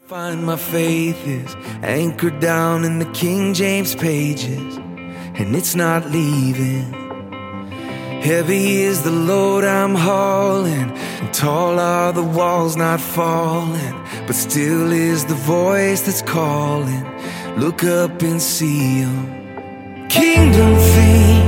Find my faith is anchored down in the King James pages, and it's not leaving. Heavy is the load I'm hauling, and tall are the walls not falling, but still is the voice that's calling. Look up and see 'em. Kingdom theme,